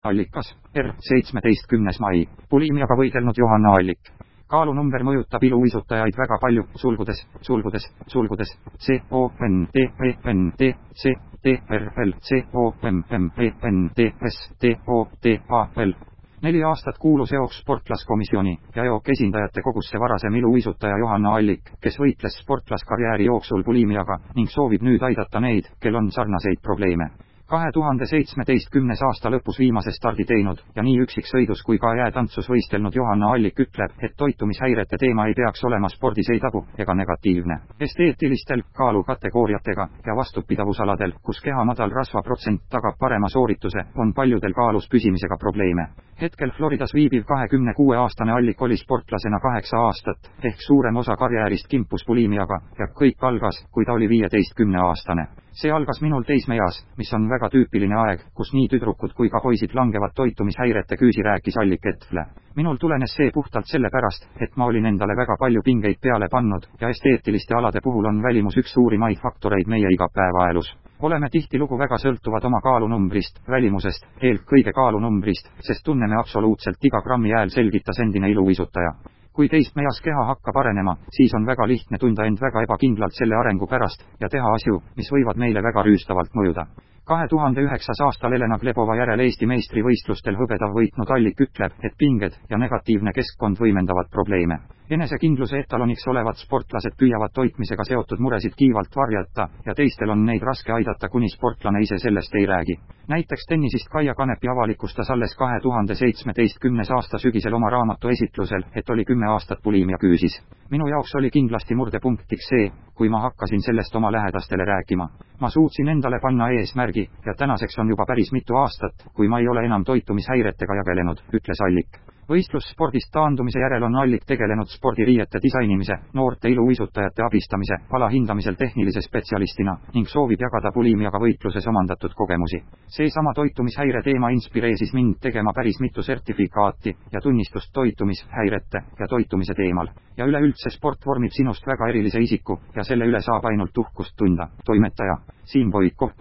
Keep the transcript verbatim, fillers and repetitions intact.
Allikas, R seitsmeteist kümnes mai, buliimiaga võidelnud Johanna Allik. Kaalunumber mõjutab iluuisutajaid väga palju, sulgudes, sulgudes, sulgudes, C O N T E N T C T R L C O M M E N T S T O T A L. Neli aastat kuulus E O K sportlaskomisjoni ja E O K esindajate kogusse varasem iluuisutaja Johanna Allik, kes võitles sportlaskarjääri jooksul buliimiaga ning soovib nüüd aidata neid, kel on sarnaseid probleeme. kahe tuhande seitsmeteistkümnenda aasta lõpus viimase stardi teinud ja nii üksiksõidus kui ka jäätantsus võistelnud Johanna Allik ütleb, et toitumishäirete teema ei peaks olema spordis ei tabu ega negatiivne. Esteetilistel kaalukategooriatega ja vastupidavusaladel, kus keha madal rasvaprotsent tagab parema soorituse, on paljudel kaalus püsimisega probleeme. Hetkel Floridas viibiv kahekümne kuue aastane Allik oli sportlasena kaheksa aastat, ehk suurem osa karjäärist kimpus buliimiaga ja kõik algas, kui ta oli viieteistkümne aastane. See algas minul teismeeas, mis on väga tüüpiline aeg, kus nii tüdrukud kui ka poisid langevad toitumishäirete küüsi, rääkis Allik Etlä. Minul tulenes see puhtalt selle pärast, et ma olin endale väga palju pingeid peale pannud ja esteetiliste alade puhul on välimus üks suurimaid faktoreid meie igapäevaelus. Oleme tihtilugu väga sõltuvad oma kaalunumbrist, välimusest, eelkõige kaalunumbrist, sest tunneme absoluutselt iga grammi hääl, selgitas endine iluuisutaja. Kui teismeeas keha hakkab arenema, siis on väga lihtne tunda end väga ebakindlalt selle arengu pärast ja teha asju, mis võivad meile väga rüüstavalt mõjuda. kahe tuhande üheksandal aastal Elena Glebova järel Eesti meistrivõistlustel hõbeda võitnud Allik ütleb, et pinged ja negatiivne keskkond võimendavad probleeme. Enesekindluse etaloniks olevad sportlased püüavad toitmisega seotud muresid kiivalt varjata ja teistel on neid raske aidata, kuni sportlane ise sellest ei räägi. Näiteks tennisist Kaia Kanepi avalikustas alles kahe tuhande seitsmeteistkümnenda aasta sügisel oma raamatu esitlusel, et oli kümme aastat buliimia küüsis. Minu jaoks oli kindlasti murdepunktiks see, kui ma hakkasin sellest oma lähedastele rääkima. Ma suutsin endale panna eesmärgi ja tänaseks on juba päris mitu aastat, kui ma ei ole enam toitumishäiretega jagelenud, ütles Allik. Võistlusspordist taandumise järel on Allik tegelenud spordiriiete disainimise, noorte iluuisutajate abistamise, alahindamisel tehnilise spetsialistina ning soovib jagada buliimiaga võitluses omandatud kogemusi. Seesama toitumishäire teema inspireeris mind tegema päris mitu sertifikaati ja tunnistust toitumishäirete ja toitumise teemal. Ja üleüldse sport vormib sinust väga erilise isiku ja selle üle saab ainult uhkust tunda. Toimetaja Siim Voiko.